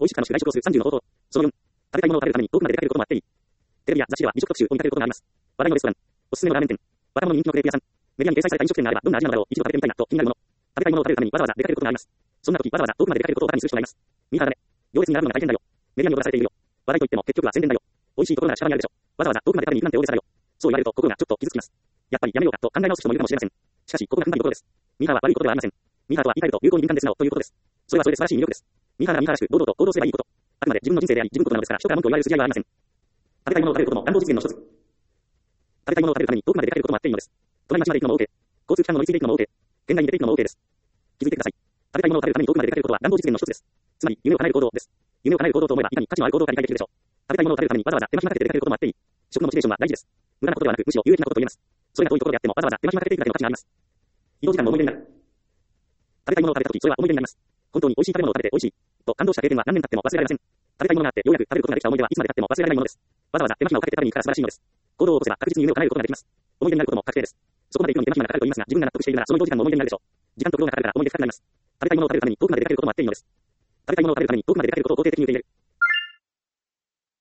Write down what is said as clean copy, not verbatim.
美味しく楽しく外食をする30の方法。その4、食べたいものを食べるために遠くまで出かけることもあっていい。テレビや雑誌では美食特集を見かけることがあります。話題のレストラン、おすすめのラーメン店、若者人気のクレープ屋さん、メディアに掲載された飲食店があればどんな味なのだろう、一度食べてみたいなと気になるもの。食べたいものを食べるためにわざわざ出かけることがあります。そんな時わざわざ遠くまで出かけることをバカにする人がいます。ミーハーだね。行列に並ぶのが大変だよ。メディアに踊らされているよ。話題といっても結局は宣伝だよ。美味しいところなら近場にあるでしょ。わざわざ遠くまで食べに行くなんて大げさだよ。そう言われると心がちょっと傷つきます。やっぱりやめようかと考え直す人もいるかもしれません。しかしここが踏ん張るところです。ミーハーは悪いことではありません。ミーハーとは言い換えると有効に敏感ですなおということです。それはそれで素晴らしい魅力です。ミーハーがミーハーらしく堂々と行動すればいいこと。あくまで自分の人生であり自分のことなのですから人から文句を言われる筋合いはありません。食べたいものを食べることも願望実現の一つ。食べたいものを食べるために遠くまで出かけることもあっていいのです。隣町まで行くのも OK。交通機関の乗り継いでいくのも OK。現代に出ていくのも OK です。気づいてください。食べたいものを食べるために遠くまで出かけることは願望実現の一つです。つまり夢を叶える行動です。夢を叶える行動と思えばいかに価値のある行動か理解できるでしょう。食べたいものを食べるためにわざわざ手間暇かけて出かけることもあっていい。食のモチベーションは大事です。無駄なことではなくむしろ有益なことと言えます。それが遠いところであってもわざわざ手間暇かけていくだけの価値があります。移動時間の思い出になる。食べたいものを食べたときそれは思い出になります。本当に美味しい食べ物を食べて美味しいと感動した経験は何年経っても忘れられません。食べたいものがあってようやく食べることができた思い出はいつまで経っても忘れられないものです。わざわざ手間暇をかけて食べに行くから素晴らしいのです。行動を起こせば確実に夢を叶えることができます。思い出になることも確定です。そこまで行くのに手間暇がかかると言いますが自分が納得しているならその移動時間も思い出になるでしょう。時間と苦労がかかるから思い出深くなります。食べたいものを食べるために遠くまで出かけることもあっていいのです。食べたいものを食べるために遠くまで出かけることを肯定的に受け入れる。